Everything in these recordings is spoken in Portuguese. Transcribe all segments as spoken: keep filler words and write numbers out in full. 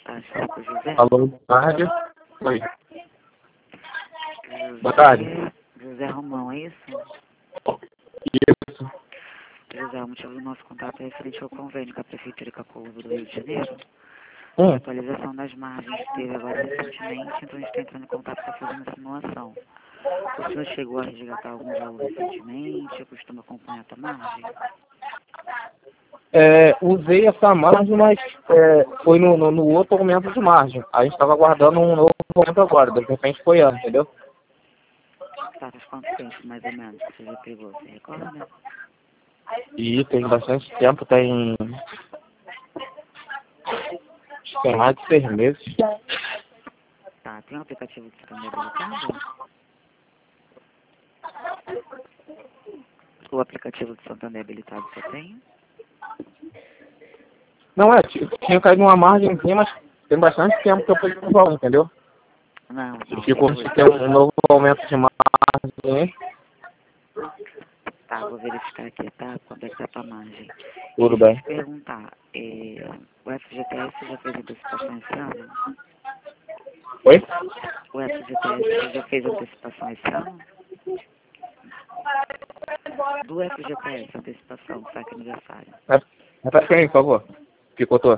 tarde, fala com o José. Alô, boa tarde. Oi. José, Boa tarde. José Romão, é isso? Isso. José, o motivo do nosso contato é referente ao convênio com a Prefeitura e com a Colombo do Rio de Janeiro. Hum. A atualização das margens que teve agora recentemente, então a gente está entrando em contato para fazer uma simulação. O senhor chegou a resgatar algum valor recentemente? Eu costumo acompanhar a margem? É, usei essa margem, mas é, foi no, no, no outro aumento de margem. A gente estava aguardando um novo aumento agora, de repente foi antes, entendeu? Tá, faz quanto tempo, mais ou menos, que você já pegou? Você recorda? E tem bastante tempo, tem... tem mais de seis meses. Tá, tem um aplicativo que está habilitado? O aplicativo de Santander habilitado você tem? Não, é, t- tinha caído uma margemzinha, mas tem bastante tempo que eu fui pro valor, entendeu? Não, E não, ficou depois. se tem um novo aumento de margem, Tá, vou verificar aqui, tá? Quanto é que tá a tua margem. tudo Deixa eu bem. te perguntar, é, o F G T S já fez antecipação esse ano? Oi? O F G T S já fez antecipação esse ano? Do F G T S, antecipação, saque aniversário. Repete pra mim, por favor. Picotou.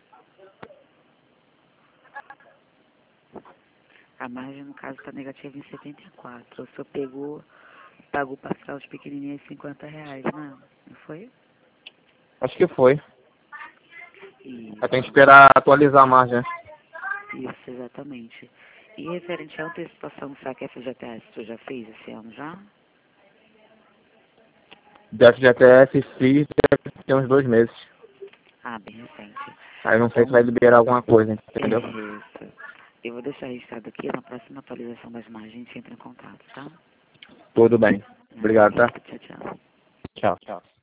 A margem, no caso, está negativa em setenta e quatro. O senhor pegou, pagou parcela de pequenininha de cinquenta reais, né? Não foi? Acho que foi. Isso, Eu tenho que esperar atualizar a margem, né? isso, exatamente. E referente à antecipação do saque F G T S, tu já fez esse ano já? Do F G T S fiz deve ter uns dois meses. Ah, bem recente. Aí não sei se Então, vai liberar alguma coisa, entendeu? isso. Eu vou deixar registrado aqui, na próxima atualização das margens a gente entra em contato, tá? Tudo bem. Obrigado, tá? Tchau, tchau. Tchau. Tchau.